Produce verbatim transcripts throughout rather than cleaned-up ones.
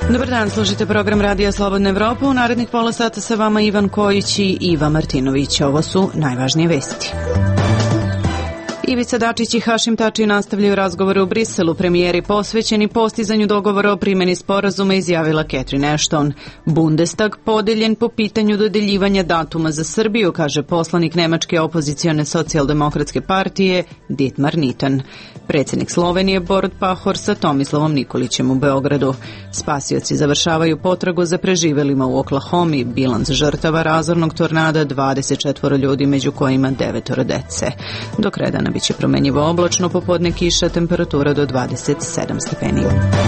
Dobar dan, slušajte program Radija Slobodna Evropa. U narednih pola sata sa vama Ivan Kojić i Iva Martinović. Ovo su najvažnije vesti. Ivica Dačić i Hašim Tači nastavljaju razgovore u Briselu. Premijeri posvećeni postizanju dogovora o primjeni sporazuma, izjavila Catherine Ashton. Bundestag podeljen po pitanju dodeljivanja datuma za Srbiju, kaže poslanik nemačke opozicione socijaldemokratske partije Dietmar Nitan. Predsjednik Slovenije Borut Pahor sa Tomislavom Nikolićem u Beogradu. Spasioci završavaju potragu za preživelima u Oklahomi. Bilans žrtava razornog tornada dvadeset četvoro ljudi, među kojima devetoro dece. Do kredana biće promenjivo oblačno, popodne kiša, temperatura do dvadeset sedam stepeni.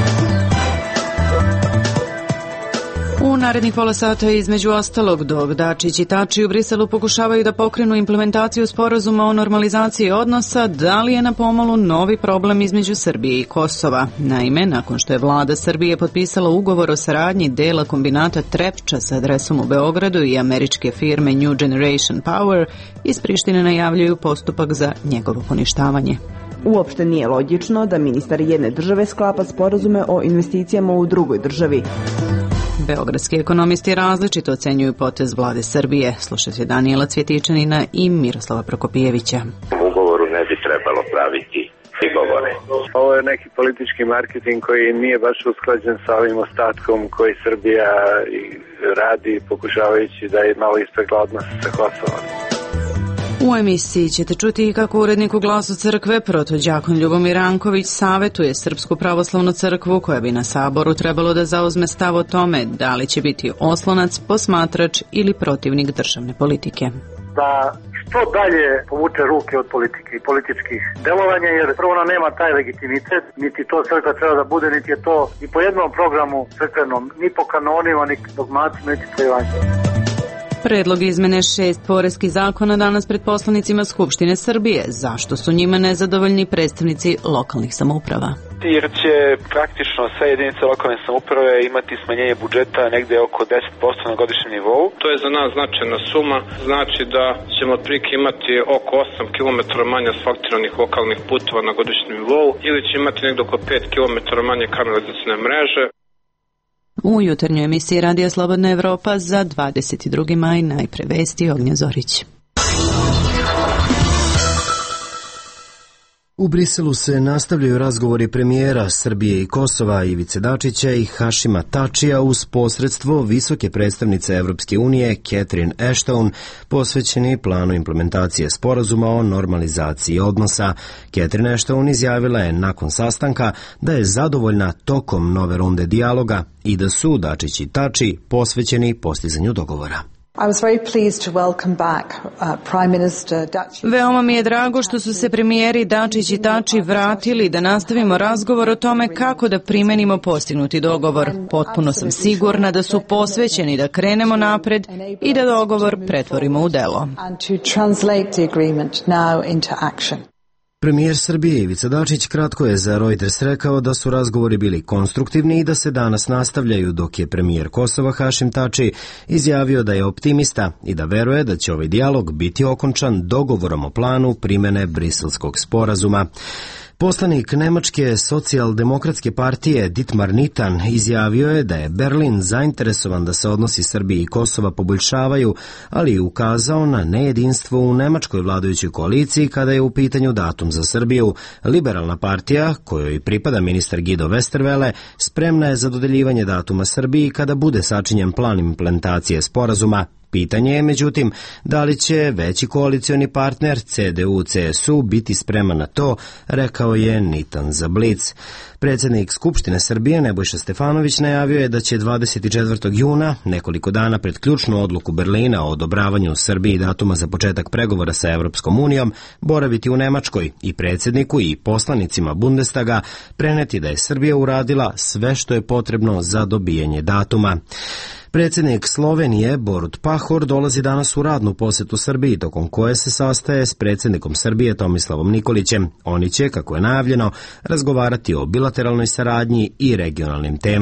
U narednih pola sata, između ostalog, dok Dačić i Tači u Briselu pokušavaju da pokrenu implementaciju sporazuma o normalizaciji odnosa, da li je na pomolu novi problem između Srbije i Kosova? Naime, nakon što je vlada Srbije potpisala ugovor o saradnji dela kombinata Trepča sa adresom u Beogradu i američke firme New Generation Power, iz Prištine najavljuju postupak za njegovo poništavanje. Uopšte nije logično da ministar jedne države sklapa sporazume o investicijama u drugoj državi. Beogradski ekonomisti različito ocenjuju potez vlade Srbije. Slušajte Danijela Cvjetičanina i Miroslava Prokopijevića. U ugovoru ne bi trebalo praviti prigovore. Ovo je neki politički marketing koji nije baš usklađen sa ovim ostatkom koji Srbija radi, pokušavajući da je malo ispegla odnos sa Kosovom. U emisiji ćete čuti kako urednik u Glasu crkve protođakon Ljubomir Ranković savjetuje Srpsku pravoslavnu crkvu, koja bi na Saboru trebalo da zauzme stav o tome da li će biti oslonac, posmatrač ili protivnik državne politike. Da što dalje povuče ruke od politike i političkih delovanja, jer prvo ona nema taj legitimitet, niti to crkva treba da bude, niti je to i po jednom programu crkvenom, ni po kanonima, ni dogmatima, niti po evanđelju. Predlog izmene šest poreskih zakona danas pred poslanicima Skupštine Srbije. Zašto su njima nezadovoljni predstavnici lokalnih samouprava? Jer će praktično sve jedinice lokalne samouprave imati smanjenje budžeta negde oko deset posto na godišnjem nivou. To je za nas značajna suma, znači da ćemo otprilike imati oko osam kilometara manje asfaltiranih lokalnih puteva na godišnjem nivou ili će imati negde oko pet kilometara manje kanalizacione mreže. U jutarnjoj emisiji Radija Slobodna Evropa za dvadeset drugi maj najpre vesti. Ognja Zorić. U Briselu se nastavljaju razgovori premijera Srbije i Kosova Ivice Dačića i Hašima Tačija uz posredstvo visoke predstavnice Evropske unije Catherine Ashton, posvećeni planu implementacije sporazuma o normalizaciji odnosa. Catherine Ashton izjavila je nakon sastanka da je zadovoljna tokom nove runde dijaloga i da su Dačić i Tači posvećeni postizanju dogovora. Veoma mi je drago što su se premijeri Dačić i Tači vratili da nastavimo razgovor o tome kako da primenimo postignuti dogovor. Potpuno sam sigurna da su posvećeni da krenemo napred i da dogovor pretvorimo u delo. Premijer Srbije Ivica Dačić kratko je za Reuters rekao da su razgovori bili konstruktivni i da se danas nastavljaju, dok je premijer Kosova Hašim Tači izjavio da je optimista i da veruje da će ovaj dijalog biti okončan dogovorom o planu primene Briselskog sporazuma. Poslanik nemačke socijaldemokratske partije Dietmar Nitan izjavio je da je Berlin zainteresovan da se odnosi Srbije i Kosova poboljšavaju, ali je ukazao na nejedinstvo u nemačkoj vladajućoj koaliciji kada je u pitanju datum za Srbiju. Liberalna partija, kojoj pripada ministar Guido Westerwelle, spremna je za dodeljivanje datuma Srbiji kada bude sačinjen plan implementacije sporazuma. Pitanje je, međutim, da li će veći koalicioni partner C D U C S U biti spreman na to, rekao je Nitan za Blic. Predsjednik Skupštine Srbije Nebojša Stefanović najavio je da će dvadeset četvrtog juna, nekoliko dana pred ključnu odluku Berlina o odobravanju Srbiji datuma za početak pregovora sa Evropskom unijom, boraviti u Nemačkoj i predsjedniku i poslanicima Bundestaga preneti da je Srbija uradila sve što je potrebno za dobijanje datuma. Predsjednik Slovenije Borut Pahor dolazi danas u radnu posjetu Srbiji, tokom koje se sastaje s predsjednikom Srbije Tomislavom Nikolićem. Oni će, kako je najavljeno, razgovarati o bilateralnoj saradnji i regionalnim temama.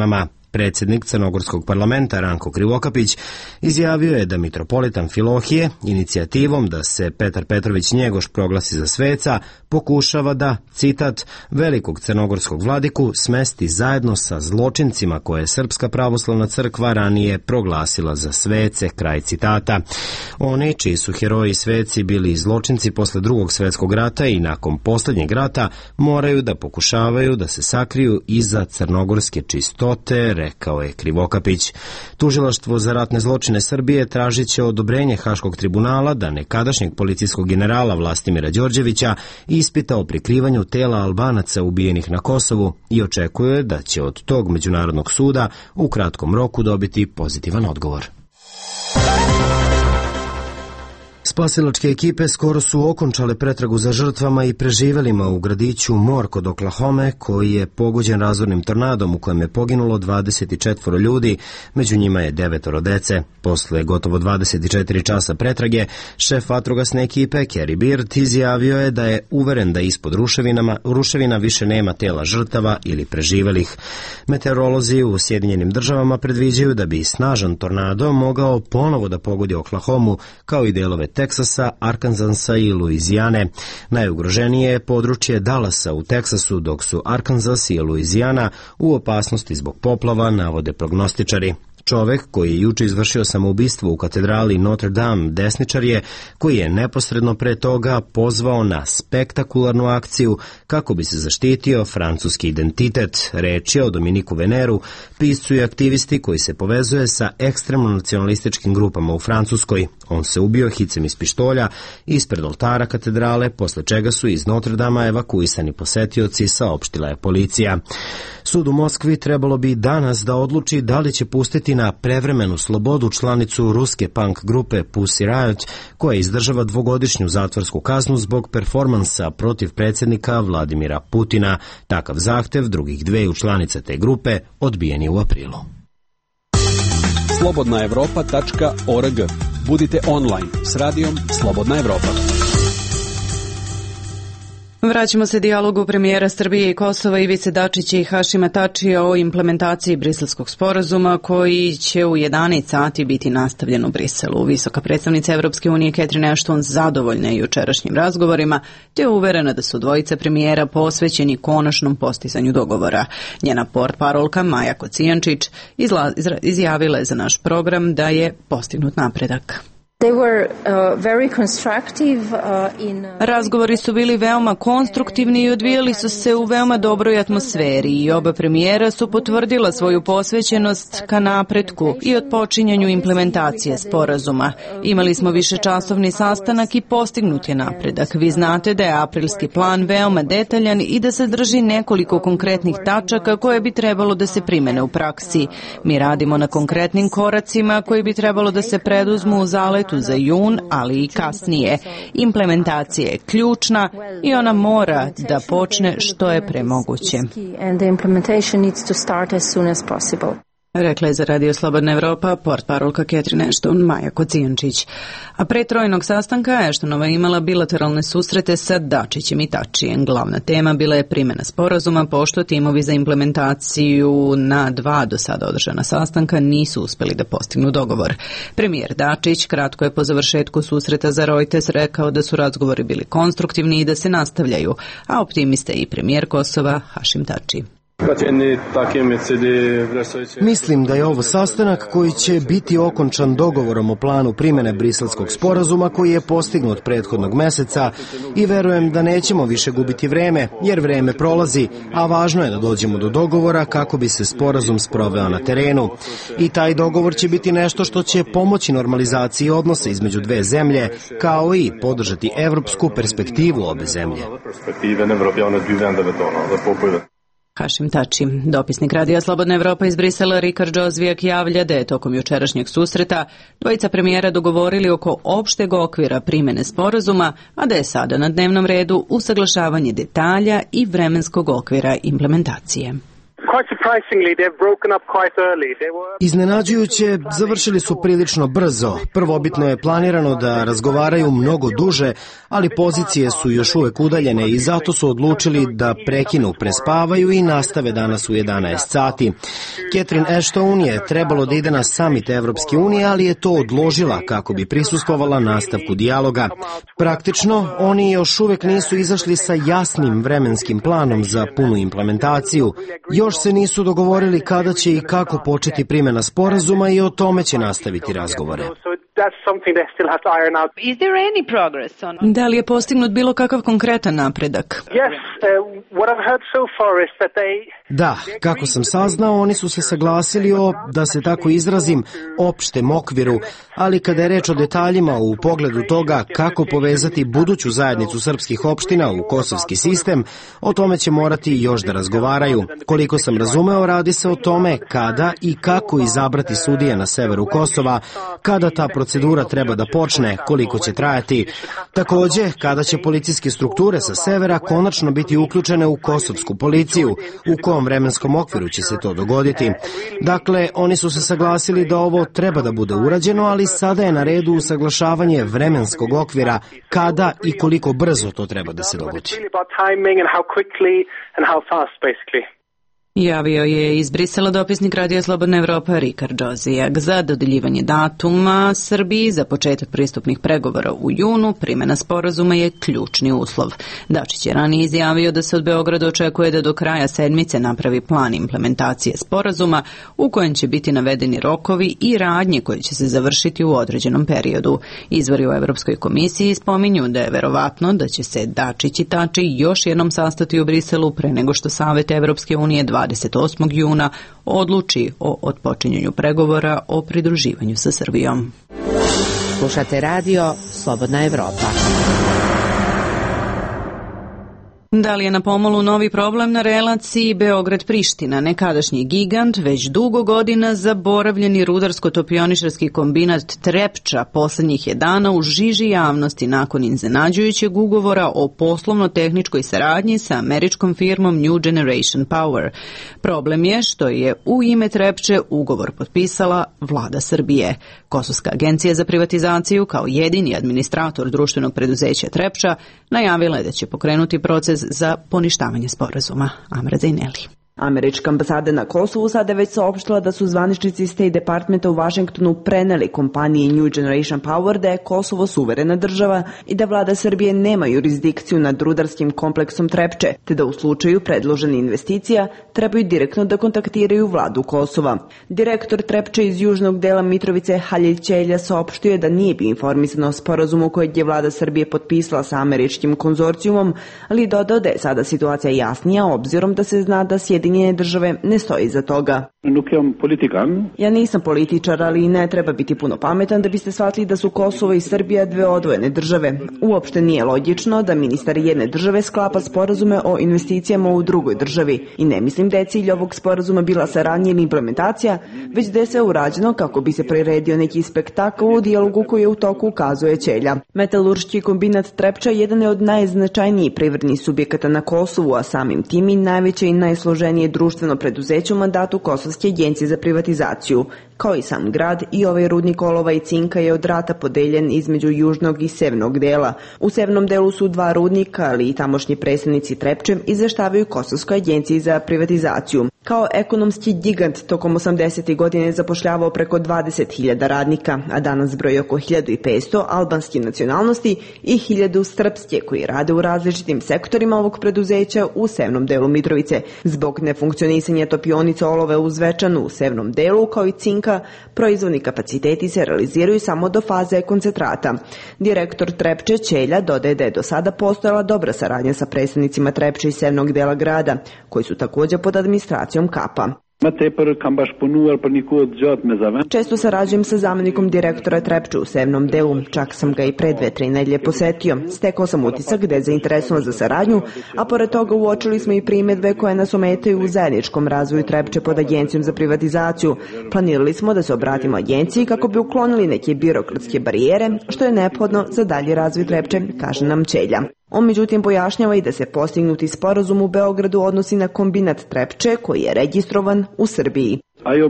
Predsjednik Crnogorskog parlamenta Ranko Krivokapić izjavio je da mitropolitan Filohije inicijativom da se Petar Petrović Njegoš proglasi za sveca pokušava da, citat, velikog crnogorskog vladiku smesti zajedno sa zločincima koje je Srpska pravoslavna crkva ranije proglasila za svece, kraj citata. Oni, čiji su heroji sveci bili zločinci posle drugog svetskog rata i nakon posljednjeg rata, moraju da pokušavaju da se sakriju iza crnogorske čistote, rekao je Krivokapić. Tužilaštvo za ratne zločine Srbije tražit će odobrenje Haškog tribunala da nekadašnjeg policijskog generala Vlastimira Đorđevića ispita o prikrivanju tela Albanaca ubijenih na Kosovu i očekuje da će od tog međunarodnog suda u kratkom roku dobiti pozitivan odgovor. Spasilačke ekipe skoro su okončale pretragu za žrtvama i preživelima u gradiću Moore kod Oklahome, koji je pogođen razornim tornadom u kojem je poginulo dvadeset četvoro ljudi, među njima je devetoro dece. Posle gotovo dvadeset četiri časa pretrage, šef vatrogasne ekipe Kerry Beard izjavio je da je uveren da ispod ruševinama, ruševina više nema tela žrtava ili preživelih. Meteorolozi u Sjedinjenim državama predviđaju da bi snažan tornado mogao ponovo da pogodi Oklahomu, kao i delove Teksasa, Arkansasa i Luizijane. Najugroženije je područje Dallasa u Teksasu, dok su Arkansas i Luizijana u opasnosti zbog poplava, navode prognostičari. Čovek koji je juče izvršio samoubistvo u katedrali Notre Dame desničar je, koji je neposredno pre toga pozvao na spektakularnu akciju kako bi se zaštitio francuski identitet. Reč je o Dominiku Veneru, piscu i aktivisti koji se povezuje sa ekstremno nacionalističkim grupama u Francuskoj. On se ubio hicem iz pištolja ispred oltara katedrale, posle čega su iz Notre Dama evakuisani posetioci, saopštila je policija. Sud u Moskvi trebalo bi danas da odluči da li će pustiti na prevremenu slobodu članicu ruske punk grupe Pussy Riot, koja izdržava dvogodišnju zatvorsku kaznu zbog performansa protiv predsjednika Vladimira Putina. Takav zahtev drugih dveju članica te grupe odbijen je u aprilu. slobodna evropa tačka org. Budite online s radijom Slobodna Evropa. Vraćamo se dijalogu premijera Srbije i Kosova Ivice Dačića i Hašima Tačija o implementaciji Briselskog sporazuma koji će u jedanaest sati biti nastavljen u Briselu. Visoka predstavnica Evropske unije Catherine Ashton zadovoljna je jučerašnjim razgovorima, te je uverena da su dvojica premijera posvećeni konačnom postizanju dogovora. Njena portparolka Maja Kocijančić izjavila je za naš program da je postignut napredak. Razgovori su bili veoma konstruktivni i odvijali su se u veoma dobroj atmosferi i oba premijera su potvrdila svoju posvećenost ka napretku i otpočinjanju implementacije sporazuma. Imali smo višečasovni sastanak i postignut je napredak. Vi znate da je aprilski plan veoma detaljan i da sadrži nekoliko konkretnih tačaka koje bi trebalo da se primene u praksi. Mi radimo na konkretnim koracima koji bi trebalo da se preduzmu u zaletu za jun, ali i kasnije. Implementacija je ključna i ona mora da počne što je pre moguće. Rekla je za Radio Slobodna Evropa portparolka Catherine Ashton Maja Kocijančić. A pre trojnog sastanka Ashtonova imala bilateralne susrete sa Dačićem i Tačijem. Glavna tema bila je primjena sporazuma, pošto timovi za implementaciju na dva do sada održana sastanka nisu uspeli da postignu dogovor. Premijer Dačić kratko je po završetku susreta za Reuters rekao da su razgovori bili konstruktivni i da se nastavljaju, a optimista je i premijer Kosova Hašim Tači. Mislim da je ovo sastanak koji će biti okončan dogovorom o planu primjene Briselskog sporazuma koji je postignut prethodnog meseca i verujem da nećemo više gubiti vreme, jer vreme prolazi, a važno je da dođemo do dogovora kako bi se sporazum sproveo na terenu. I taj dogovor će biti nešto što će pomoći normalizaciji odnosa između dve zemlje, kao i podržati evropsku perspektivu obe zemlje. Hašim Tači. Dopisnik Radija Slobodna Evropa iz Brisela Rikard Džozvijak javlja da je tokom jučerašnjeg susreta dvojica premijera dogovorili oko opšteg okvira primjene sporazuma, a da je sada na dnevnom redu usaglašavanje detalja i vremenskog okvira implementacije. Iznenađujuće, završili su prilično brzo. Prvobitno je planirano da razgovaraju mnogo duže, ali pozicije su još uvek udaljene i zato su odlučili da prekinu, prespavaju i nastave danas u jedanaest sati. Catherine Ashton je trebalo da ide na samit Evropske unije, ali je to odložila kako bi prisustvovala nastavku dijaloga. Praktično, oni još uvek nisu izašli sa jasnim vremenskim planom za punu implementaciju. Još se nisu dogovorili kada će i kako početi primjena sporazuma i o tome će nastaviti razgovore. Da li je postignut bilo kakav konkretan napredak? Da, kako sam saznao, oni su se saglasili o, da se tako izrazim, opštem okviru, ali kada je reč o detaljima u pogledu toga kako povezati buduću zajednicu srpskih opština u kosovski sistem, o tome će morati još da razgovaraju. Koliko sam razumeo, radi se o tome kada i kako izabrati sudije na severu Kosova, kada ta procedura treba da počne, koliko će trajati. Takođe, kada će policijske strukture sa severa konačno biti uključene u kosovsku policiju, u kom vremenskom okviru će se to dogoditi. Dakle, oni su se saglasili da ovo treba da bude urađeno, ali sada je na redu usaglašavanje vremenskog okvira, kada i koliko brzo to treba da se dogodi. Javio je iz Brisela dopisnik Radio Slobodna Evropa Rikard Džozijak. Za dodeljivanje datuma Srbiji za početak pristupnih pregovora u junu primjena sporazuma je ključni uslov. Dačić je ranije izjavio da se od Beograda očekuje da do kraja sedmice napravi plan implementacije sporazuma u kojem će biti navedeni rokovi i radnje koje će se završiti u određenom periodu. Izvori u Evropskoj komisiji spominju da je verovatno da će se Dačić i Tači još jednom sastati u Briselu pre nego što Savet Evropske unije dvadeset osmog juna odluči o otpočinjanju pregovora o pridruživanju sa Srbijom. Slušate radio Slobodna Evropa. Da li je na pomolu novi problem na relaciji Beograd-Priština? Nekadašnji gigant, već dugo godina zaboravljeni rudarsko-topioničarski kombinat Trepča poslednjih je dana u žiži javnosti nakon iznenađujućeg ugovora o poslovno-tehničkoj saradnji sa američkom firmom New Generation Power. Problem je što je u ime Trepče ugovor potpisala vlada Srbije. Kosovska agencija za privatizaciju kao jedini administrator društvenog preduzeća Trepča najavila je da će pokrenuti proces za poništavanje sporazuma. Amra Zajneli. Američka ambasada na Kosovu sada već saopštila da su zvaničnici State Departmenta u Vašingtonu preneli kompaniji New Generation Power da je Kosovo suverena država i da vlada Srbije nema jurisdikciju nad rudarskim kompleksom Trepče, te da u slučaju predloženih investicija trebaju direktno da kontaktiraju vladu Kosova. Direktor Trepče iz južnog dela Mitrovice Halil Ćelja saopštio je da nije bio informisan o sporazumu kojeg je vlada Srbije potpisala sa američkim konzorcijumom, ali dodao da je sada situacija jasnija obzirom da se zna da Sjedinjene države ne stoji iza toga. Ja nisam političar, ali ne treba biti puno pametan da biste shvatili da su Kosovo i Srbija dve odvojene države. Uopšte nije logično da ministar jedne države sklapa sporazume o investicijama u drugoj državi i ne mislim da je cilj ovog sporazuma bila saradnja ili implementacija, već da je sve urađeno kako bi se priredio neki spektakl u dijalogu koji je u toku, ukazuje Ćelja. Metalurški kombinat Trepča jedan je od najznačajnijih privrednih subjekata na Kosovu, a samim tim i najveće i najsloženije društveno preduzeće u mandatu Kosovske agencije za privatizaciju. Kao i sam grad, i ovaj rudnik olova i cinka je od rata podeljen između južnog i severnog dela. U severnom delu su dva rudnika, ali i tamošnji predstavnici Trepče izveštavaju Kosovskoj agenciji za privatizaciju. Kao ekonomski gigant tokom osamdesetih godina je zapošljavao preko dvadeset hiljada radnika, a danas broji oko hiljadu petsto albanske nacionalnosti i hiljadu srpske koji rade u različitim sektorima ovog preduzeća u severnom delu Mitrovice. Zbog nefunkcionisanja topionica olova u Zvečanu u severnom delu, kao i cinka, proizvodni kapaciteti se realiziraju samo do faze koncentrata. Direktor Trepče Ćelja dodaje da je do sada postojala dobra saradnja sa predstavnicima Trepče i severnog dela grada, koji su također pod administracijom Kapa. Često sarađujem sa zamenikom direktora Trepče u severnom delu, čak sam ga i pre dve, tri nedelje posetio. Stekao sam utisak da je zainteresovan za saradnju, a pored toga uočili smo i primjedbe koje nas ometaju u zajedničkom razvoju Trepče pod agencijom za privatizaciju. Planirali smo da se obratimo agenciji kako bi uklonili neke birokratske barijere, što je neophodno za dalji razvoj Trepče, kaže nam Ćelja. On međutim pojašnjava i da se postignuti sporazum u Beogradu odnosi na kombinat Trepče koji je registrovan u Srbiji.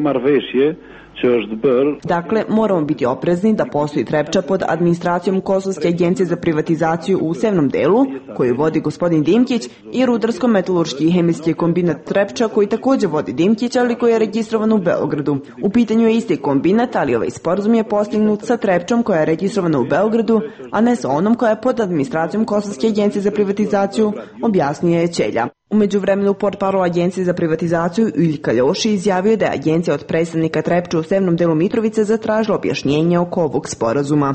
Dakle, moramo biti oprezni da postoji Trepča pod administracijom Kosovske agencije za privatizaciju u severnom delu, koju vodi gospodin Dimkić, i rudarsko-metalurški i hemijski kombinat Trepča, koji također vodi Dimkić, ali koji je registrovan u Beogradu. U pitanju je isti kombinat, ali ovaj sporazum je postignut sa Trepčom koja je registrovana u Beogradu, a ne sa onom koja je pod administracijom Kosovske agencije za privatizaciju, objasnio je Ćelja. U međuvremenu portparol Agencije za privatizaciju Iljka Ljoši izjavio da je agencija od predstavnika Trepče u severnom delu Mitrovice zatražila objašnjenje oko ovog sporazuma.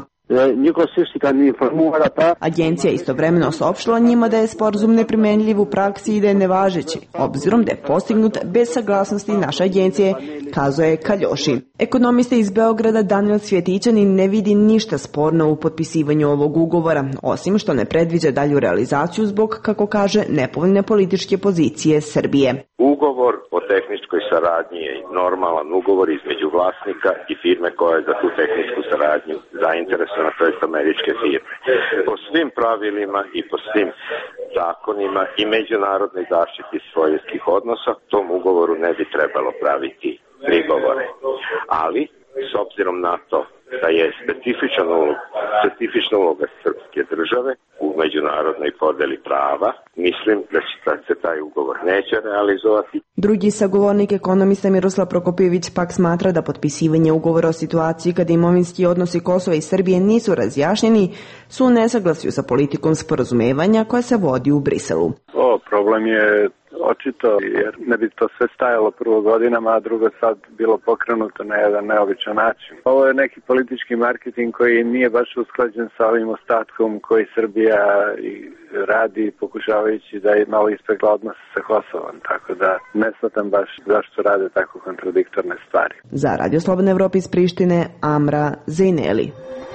Agencija je istovremeno saopštila njima da je sporazum neprimenljiv u praksi i da je nevažeći, obzirom da je postignut bez saglasnosti naše agencije, kazao je Kaljoši. Ekonomista iz Beograda Daniel Cvjetićanin ne vidi ništa sporno u potpisivanju ovog ugovora, osim što ne predviđa dalju realizaciju zbog, kako kaže, nepovoljne političke pozicije Srbije. Ugovor o tehničkoj saradnji je normalan ugovor između vlasnika i firme koja je za tu tehničku saradnju zainteresovana, to je američke firme. Po svim pravilima i po svim zakonima i međunarodnoj zaštiti svojinskih odnosa tom ugovoru ne bi trebalo praviti prigovore. Ali, s obzirom na to da je specifična uloga, specifična uloga srpske države u međunarodnoj podeli prava, mislim da će da se taj ugovor neće realizovati. Drugi sagovornik, ekonomista Miroslav Prokopjević, pak smatra da potpisivanje ugovora o situaciji kada imovinski odnosi Kosova i Srbije nisu razjašnjeni su u nesaglasju sa politikom sporazumevanja koja se vodi u Briselu. O, problem je očito, jer ne bi to sve stajalo prvo godinama, a drugo sad bilo pokrenuto na jedan neobičan način. Ovo je neki politički marketing koji nije baš usklađen sa ovim ostatkom koji Srbija radi, pokušavajući da je malo ispegla odnos sa Kosovom, tako da ne shvatam baš zašto rade tako kontradiktorne stvari. Za Radio Slobodna Evropa iz Prištine, Amra Zejneli.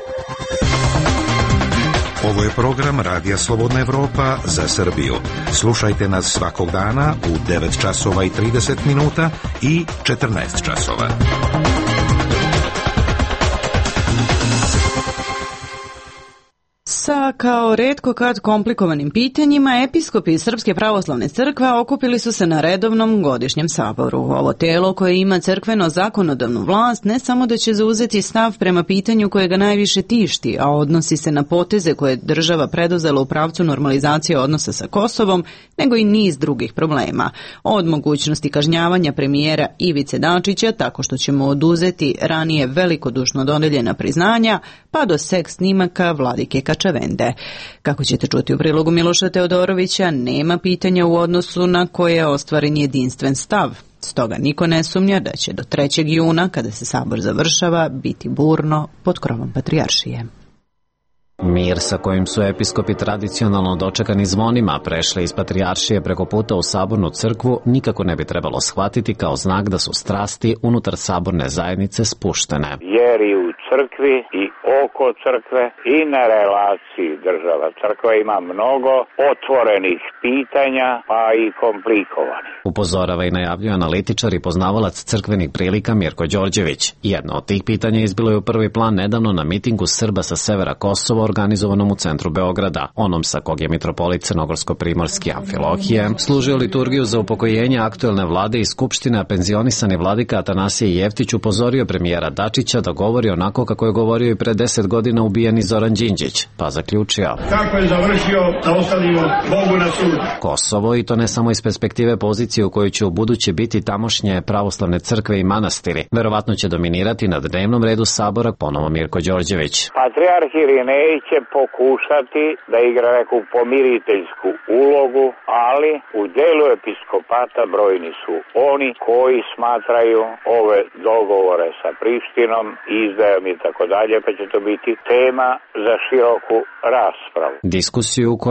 Ovo je program Radija Slobodna Evropa za Srbiju. Slušajte nas svakog dana u devet časova i trideset minuta i četrnaest časova. Sa kao retko kad komplikovanim pitanjima, episkopi Srpske pravoslavne crkve okupili su se na redovnom godišnjem saboru. Ovo telo koje ima crkveno zakonodavnu vlast ne samo da će zauzeti stav prema pitanju koje ga najviše tišti, a odnosi se na poteze koje je država preduzela u pravcu normalizacije odnosa sa Kosovom, nego i niz drugih problema. Od mogućnosti kažnjavanja premijera Ivice Dačića tako što ćemo oduzeti ranije velikodušno dodeljena priznanja, pa do seks snimaka Vladike Kačavende. Kako ćete čuti u prilogu Miloša Teodorovića, nema pitanja u odnosu na koje je ostvaren jedinstven stav. Stoga niko ne sumnja da će do trećeg juna, kada se sabor završava, biti burno pod krovom patrijaršije. Mir sa kojim su episkopi tradicionalno dočekani zvonima prešli iz patrijaršije preko puta u sabornu crkvu nikako ne bi trebalo shvatiti kao znak da su strasti unutar saborne zajednice spuštene. Jer i u crkvi i oko crkve i na relaciji država crkva ima mnogo otvorenih pitanja, pa i komplikovanih. Upozorava i najavljuje analitičar i poznavalac crkvenih prilika Mirko Đorđević. Jedno od tih pitanja izbilo je u prvi plan nedavno na mitingu Srba sa severa Kosova organizovanom u centru Beograda, onom sa kog je mitropolit Crnogorsko-primorski Amfilohije služio liturgiju za upokojenje aktuelne vlade i skupštine, a penzionisani vladika Atanasije Jeftić upozorio premijera Dačića da govori onako kako je govorio i pre deset godina ubijeni Zoran Đinđić, pa zaključio: kako je završio, da ostavimo Bogu na sud. Kosovo, i to ne samo iz perspektive pozicije u kojoj će u buduće biti tamošnje pravoslavne crkve i manastiri, verovatno će dominirati na dnevnom redu sabora, ponovo Mirko Đorđević. Patrijarh Irinej će pokušati da igra neku pomiriteljsku ulogu, ali u delu episkopata brojni su oni koji smatraju ove dogovore sa Prištinom, izdajom i tako dalje, pa će to biti tema za široku raspravu. Diskusiju u kojoj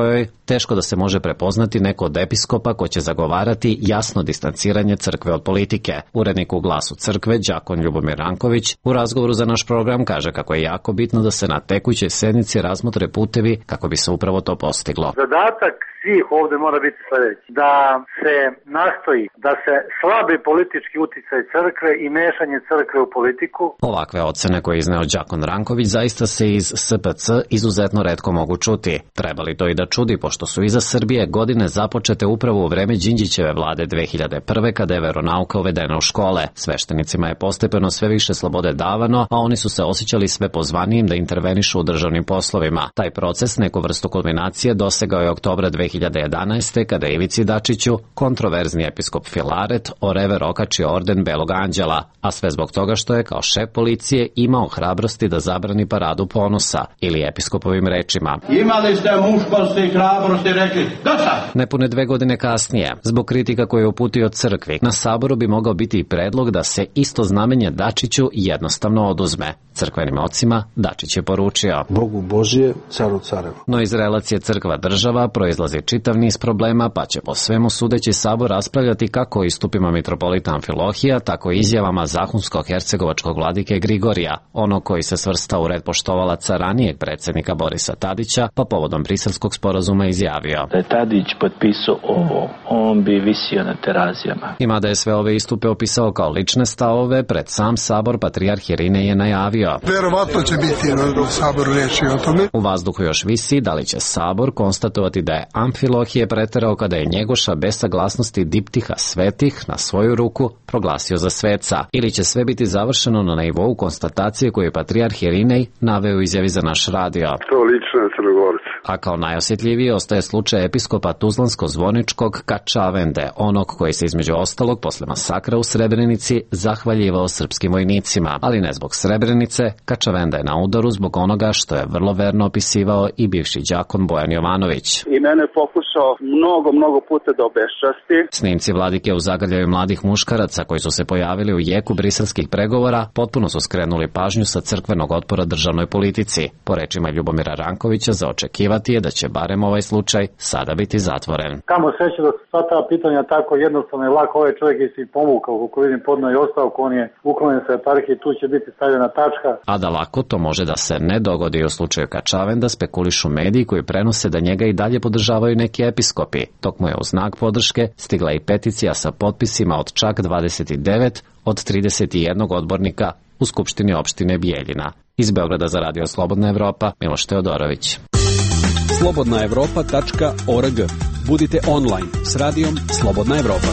teško da se može prepoznati neko od episkopa ko će zagovarati jasno distanciranje crkve od politike. Urednik u Glasu crkve, đakon Ljubomir Ranković, u razgovoru za naš program kaže kako je jako bitno da se na tekućoj sednici razmotre putevi kako bi se upravo to postiglo. Zadatak svih ovde mora biti sledeći, da se nastoji da se slabi politički uticaj crkve i mešanje crkve u politiku. Ovakve ocene koje je izneo đakon Ranković zaista se iz S P C izuzetno retko mogu čuti. Treba li to i da čudi, pošto su iza Srbije godine započete upravo u vreme Đinđićeve vlade dve hiljade prve kada je veronauka uvedena u škole. Sveštenicima je postepeno sve više slobode davano, a oni su se osjećali sve pozvanijim da intervenišu u državnim poslovima. Taj proces, neku vrstu kulminacije, dosegao je oktobra dve hiljade jedanaeste kada je Ivici Dačiću kontroverzni episkop Filaret o rever okačio orden Belog anđela, a sve zbog toga što je kao šef policije imao hrabrosti da zabrani paradu ponosa, ili episkopovim rečima: Imali ste muškosti i hrabrosti, rekli dosta. Nepune dve godine kasnije, zbog kritika koje je uputio crkvi, na saboru bi mogao biti i predlog da se isto znamenje Dačiću jednostavno oduzme. Crkvenim ocima Dačić je poručio: Bogu Božje, caru careva. No iz relacije crkva-država proizlazi čitav niz problema, pa će po svemu sudeći sabor raspravljati kako o istupima mitropolita Amfilohija, tako i izjavama zahumsko-hercegovačkog vladike Grigorija, onog koji se svrsta u red poštovalaca ranijeg predsjednika Borisa Tadića, pa povodom briselskog sporazuma izjavio: Da je Tadić potpisao ovo, on bi visio na terazijama. I mada je sve ove istupe opisao kao lične stavove, pred sam sabor patrijarh Irinej je najavio: Verovatno će biti na saboru reči o tome. U vazduhu još visi da li će sabor konstatovati da je Amfilohije preterao kada je Njegoša bez saglasnosti diptiha svetih na svoju ruku proglasio za sveca, ili će sve biti završeno na nivou konstatacije koju je patrijarh Irinej naveo u izjavi za naš radio. To lično je Crnogorci. A kao najosjetljiviji ostaje slučaj episkopa Tuzlansko-Zvoničkog Kačavende, onog koji se između ostalog posle masakra u Srebrenici zahvaljivao srpskim vojnicima, ali ne zbog Srebrenice. Kačavenda je na udaru zbog onoga što je vrlo verno opisivao i bivši đakon Bojan Jovanović. I mene je pokušao mnogo, mnogo puta da obeščasti. Snimci vladike u zagrljaju mladih muškaraca koji su se pojavili u jeku briselskih pregovora potpuno su skrenuli pažnju sa crkvenog otpora državnoj politici. Po rečima Ljubomira Rankovića, za očekivati je da će barem ovaj slučaj sada biti zatvoren. Kamo sreće da su sva ta pitanja tako jednostavno i lako. Ovaj čovjek je si pomukao, kako vidim, podno i ostavku, on je uklonjen sa eparhije, tu će biti stavljena tačka. A da lako to može da se ne dogodi u slučaju Kačavenda, spekulišu mediji koji prenose da njega i dalje podržavaju neki episkopi. Tok mu je u znak podrške stigla i peticija sa potpisima od čak dvadeset devet od trideset jedan odbornika u Skupštini opštine Bijeljina. Iz Beograda za Radio Slobodna Evropa, Miloš Teodorović. slobodna evropa tačka org. Budite online s radijom Slobodna Evropa.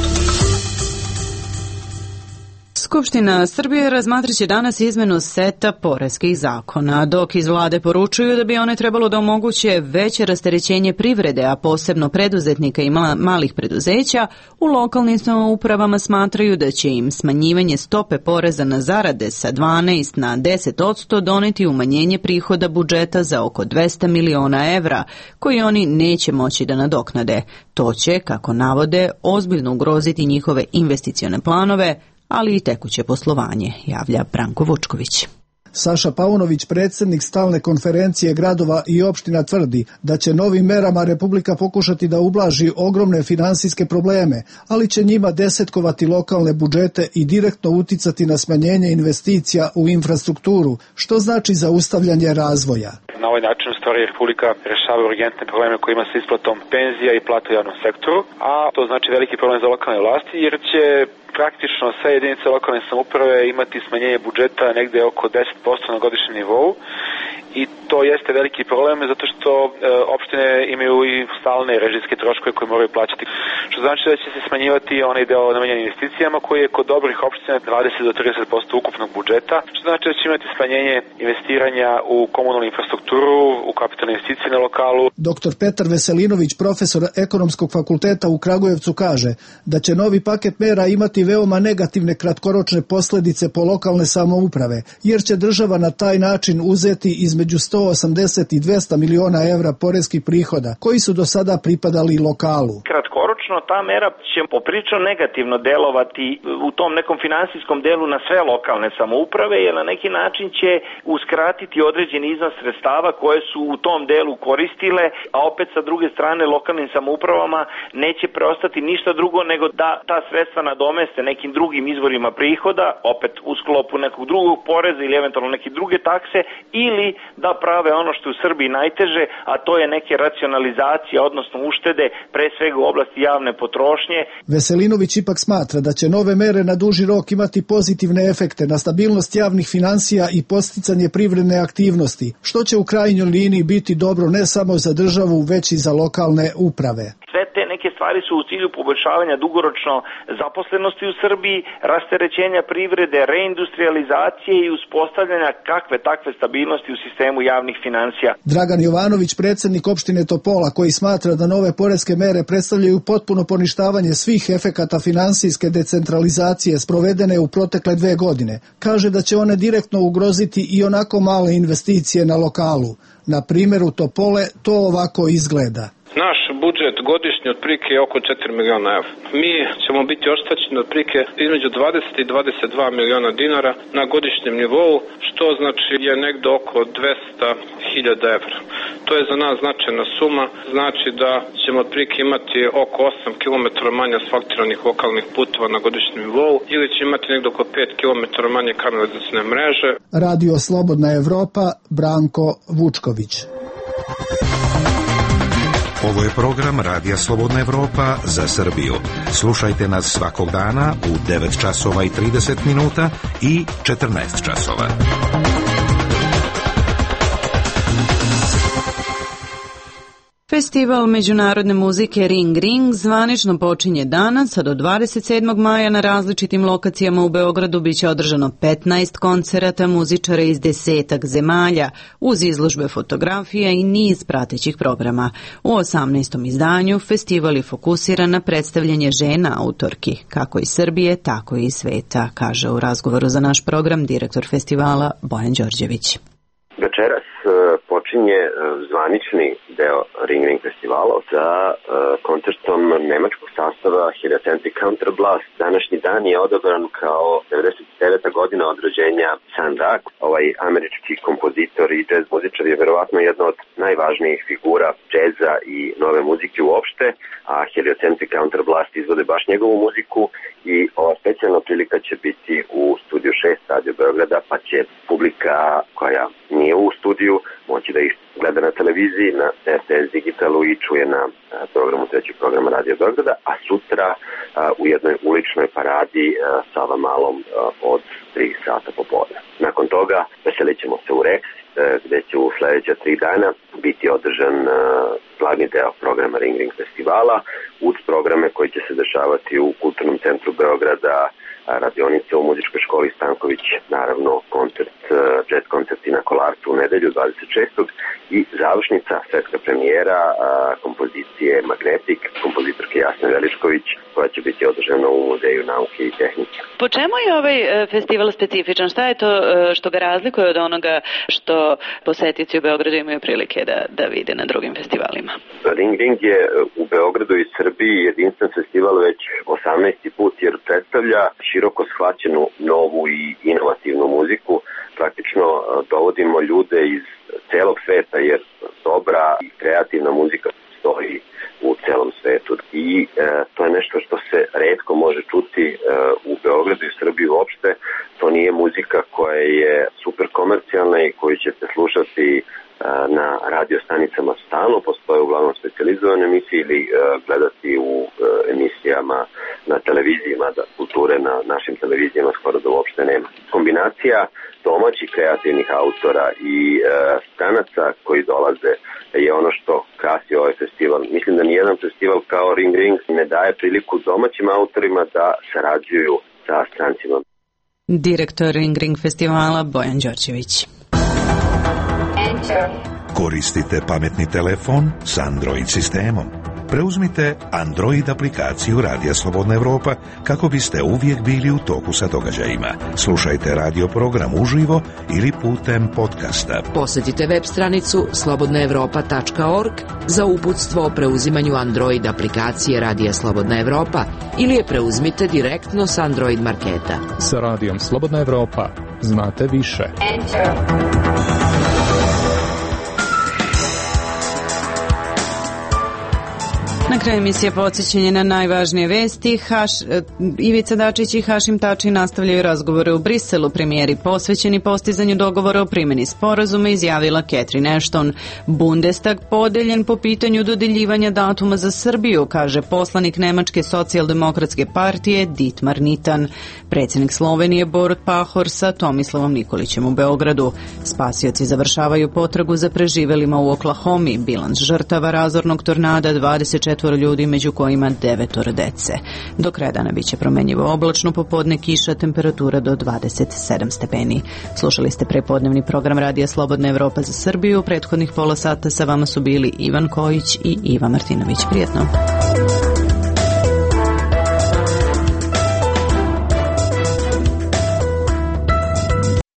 Skupština Srbije razmatraće danas izmenu seta poreskih zakona, dok iz vlade poručuju da bi one trebalo da omoguće veće rasterećenje privrede, a posebno preduzetnika i malih preduzeća, u lokalnim samoupravama smatraju da će im smanjivanje stope poreza na zarade sa dvanaest na deset posto doneti umanjenje prihoda budžeta za oko dvesta miliona evra, koji oni neće moći da nadoknade. To će, kako navode, ozbiljno ugroziti njihove investicione planove, ali i tekuće poslovanje, javlja Branko Vučković. Saša Paunović, predsjednik stalne konferencije gradova i opština, tvrdi da će novim merama Republika pokušati da ublaži ogromne finansijske probleme, ali će njima desetkovati lokalne budžete i direktno uticati na smanjenje investicija u infrastrukturu, što znači zaustavljanje razvoja. Na ovaj način u stvari Republika rešava urgentne probleme koje ima sa isplatom penzija i plata u javnom sektoru, a to znači veliki problem za lokalne vlasti jer će praktično sve jedinice lokalne samouprave imati smanjenje budžeta negde oko deset posto na godišnjem nivou i to jeste veliki problem zato što e, opštine imaju i stalne režijske troškove koje moraju plaćati. Što znači da će se smanjivati onaj deo namenjen investicijama koji je kod dobrih opština dvadeset do trideset posto ukupnog budžeta, što znači da će imati smanjenje investiranja u komunalnu infrastrukturu, u kapitalne investicije na lokalu. Doktor Petar Veselinović, profesor Ekonomskog fakulteta u Kragujevcu, kaže da će novi paket mera imati veoma negativne kratkoročne posljedice po lokalne samouprave, jer će država na taj način uzeti između sto osamdeset i dvesta miliona evra poreskih prihoda, koji su do sada pripadali lokalu. Kratkoročno dugoročno ta mera će poprično negativno delovati u tom nekom finansijskom delu na sve lokalne samouprave, jer na neki način će uskratiti određeni iznos sredstava koje su u tom delu koristile, a opet sa druge strane lokalnim samoupravama neće preostati ništa drugo nego da ta sredstva nadomeste nekim drugim izvorima prihoda, opet u sklopu nekog drugog poreza ili eventualno neke druge takse, ili da prave ono što je u Srbiji najteže, a to je neke racionalizacije, odnosno uštede, pre svega u oblasti javne potrošnje. Veselinović ipak smatra da će nove mere na duži rok imati pozitivne efekte na stabilnost javnih finansija i posticanje privredne aktivnosti, što će u krajnjoj liniji biti dobro ne samo za državu, već i za lokalne uprave. Sve te neke stvari su u cilju poboljšavanja dugoročno zaposlenosti u Srbiji, rasterećenja privrede, reindustrializacije i uspostavljanja kakve takve stabilnosti u sistemu javnih finansija. Dragan Jovanović, predsjednik opštine Topola, koji smatra da nove poreske mere predstavljaju potpuno poništavanje svih efekata finansijske decentralizacije sprovedene u protekle dve godine, kaže da će one direktno ugroziti i onako male investicije na lokalu. Na primjeru Topole to ovako izgleda. Naš budžet godišnje otprilike je oko četiri miliona evra. Mi ćemo biti oštećeni otprilike između dvadeset i dvadeset dva miliona dinara na godišnjem nivou, što znači je negde oko dvesta hiljada evra. To je za nas značajna suma, znači da ćemo otprilike imati oko osam kilometara manje asfaltiranih lokalnih puteva na godišnjem nivou ili će imati negde oko pet kilometara manje kanalizacione mreže. Radio Slobodna Evropa, Branko Vučković. Ovo je program Radija Slobodna Evropa za Srbiju. Slušajte nas svakog dana u devet časova i trideset minuta i četrnaest časova. Festival međunarodne muzike Ring Ring zvanično počinje danas, a do dvadeset sedmog maja na različitim lokacijama u Beogradu biće održano petnaest koncerata muzičara iz desetak zemalja, uz izložbe fotografija i niz pratećih programa. U osamnaestom izdanju festival je fokusiran na predstavljanje žena autorki, kako iz Srbije, tako i iz sveta, kaže u razgovoru za naš program direktor festivala Bojan Đorđević. Večeras počinje zvanični deo Ring Ring festivala sa koncertom nemačkog sastava Heliocentric Counterblast. Današnji dan je odabran kao devedeset deveta godina od rođenja Sun Ra. Ovaj američki kompozitor i džez muzičar je verovatno jedna od najvažnijih figura džeza i nove muzike uopšte, a Heliocentric Counterblast izvode baš njegovu muziku i ova specijalna prilika će biti u studiju šest Radio Beograda, pa će publika koja nije u studiju moći da ih gleda na televiziji, na R T S Digitalu i čuje na programu trećeg programa Radio Beograda, a sutra a, u jednoj uličnoj paradi a, sa Avamalom a, od tri sata popodne. Nakon toga veselit ćemo se u Rex, a, gde će u sledeća tri dana biti održan a, glavni deo programa Ring Ring festivala, uz programe koji će se dešavati u Kulturnom centru Beograda, radionice u muzičkoj školi Stanković, naravno koncert, jazz koncerti na Kolarcu u nedelju dvadeset šestog i završnica, svetska premijera kompozicije Magnetik, kompozitorke Jasne Veličković, koja će biti održana u Muzeju nauke i tehnike. Po čemu je ovaj festival specifičan? Šta je to što ga razlikuje od onoga što posetici u Beogradu imaju prilike da, da vide na drugim festivalima? Ring Ring je u Beogradu i Srbiji jedinstven festival već osamnaesti put, jer predstavlja široko shvaćenu novu i inovativnu muziku. Praktično dovodimo ljude iz celog sveta, jer dobra i kreativna muzika stoji u celom svetu. I e, to je nešto što se retko može čuti e, u Beogradu i Srbiji uopšte. To nije muzika koja je super komercijalna i koju ćete slušati e, na radio stanicama stalno. Postoje uglavnom specijalizovane emisije ili e, gledati u e, emisijama na televizijama, da kulture na našim televizijama skoro da uopšte nema. Kombinacija domaćih kreativnih autora i e, stranaca koji dolaze je ono što krasi ovaj festival. Mislim da nijedan festival kao Ring Ring ne daje priliku domaćim autorima da sarađuju sa strancima. Direktor Ring Ring festivala Bojan Đorđević. Koristite pametni telefon s Android sistemom. Preuzmite Android aplikaciju Radija Slobodna Evropa kako biste uvijek bili u toku sa događajima. Slušajte radio program uživo ili putem podcasta. Posjetite web stranicu slobodna evropa tačka org za uputstvo o preuzimanju Android aplikacije Radija Slobodna Evropa ili je preuzmite direktno s Android marketa. Sa Radijom Slobodna Evropa znate više. Enter. Na kraju emisije podsjećanje na najvažnije vesti. Haš, Ivica Dačić i Hašim Tači nastavljaju razgovore u Briselu. Premijeri posvećeni postizanju dogovora o primjeni sporazuma, izjavila Catherine Ashton. Bundestag podeljen po pitanju dodeljivanja datuma za Srbiju, kaže poslanik Nemačke socijaldemokratske partije Dietmar Nitan. Predsjednik Slovenije Borut Pahor sa Tomislavom Nikolićem u Beogradu. Spasioci završavaju potragu za preživelima u Oklahomi. Bilans žrtava razornog tornada dvadeset četiri ljudi, među kojima devetoro dece. Do kraja dana biće promenjivo oblačno, popodne kiša, temperatura do dvadeset sedam stepeni. Slušali ste prepodnevni program Radija Slobodna Evropa za Srbiju. Prethodnih pola sata sa vama su bili Ivan Kojić i Iva Martinović. Prijetno.